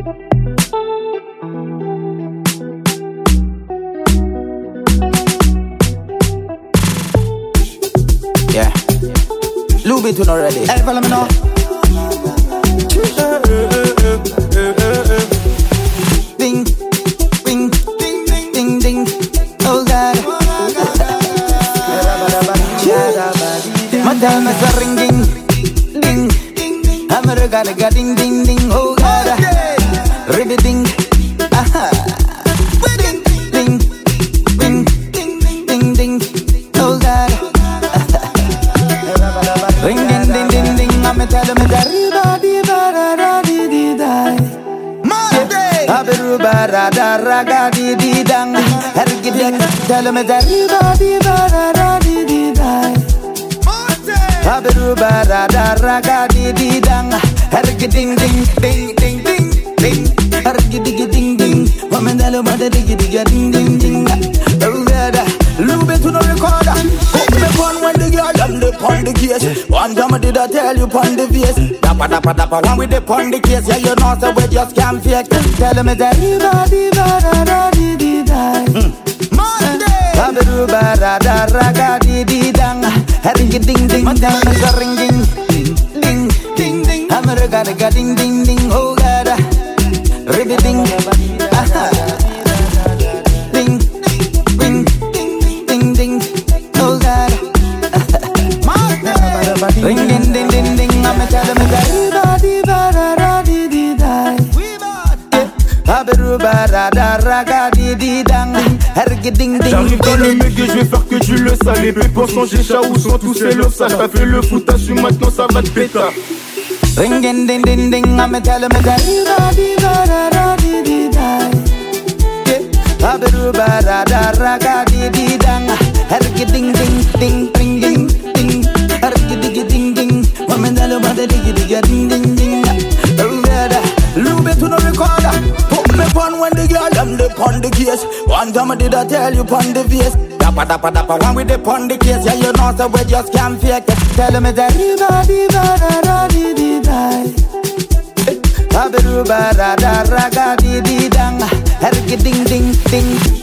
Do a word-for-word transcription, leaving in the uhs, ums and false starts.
Yeah. Lube it already. Hey, follow me now. Ding, ding, ding, ding, ding, ding. Oh God. Madam is a ringing, ding, I'm a regard, ding, ding, ding. Oh God. Ribby ding, aha. Ding, ding, ding, ding, ding, ding. Oh God. Ring, ding, ding, ding, ding. I'm a tell me that riba, diba, da, da, di, di, die. Aberuba, da, da, raga, di, di, dang. Hergidek, tell me that riba, diba, da, da, di, di, die. Aberuba, da, da, raga, di, di, dang. Hergiding, ding, ding, ding, ding, ding. Hergidig, ding, ding. Woman, tell me that dig, dig, ding, ding, ding. Oh, God. Lube to no recorder. Hook me pon when the girl done the pon the case. One time I did I tell you pon the face. Dappa dappa dappa one with the pon the case. Yeah, you know so we just can't fake. Tell me that diva diva da da di di die. Monday. Aberuba da da raga di di dang. Herring ding ding. Madam is a ringing. Ding ding ding. I'm a raga raga ding ding ding. Oh God. Ribby ding. Aha. Ring ding ding ding ding, I'm a tell me that di ba da da di di die. Aberuba da da raga di di dang. Hergiding ding. J'arrive dans le méga, je vais faire que tu le sales. Les pépons sans chicha ou sans tous ces lofs sales. T'as fait le foutage, maintenant ça va te péter. Ring ding ding ding ding, I'm a tell me that di ba di ba da da di di die. Aberuba da da raga di di dang. Hergiding ding ding ding ding ding. Hergiding ding ding. Woman tell me that dig dig ding ding ding. Oh God. Lube to no recorder. Put me pon when the girl done the pon the case. One time I did I tell you pon the face. Dappa dappa dappa one with the pon the case. Yeah, you know so we just can't fake it. Tell me that diva diva da da di di die. Aberuba da da raga di di dang. Hergiding ding ding.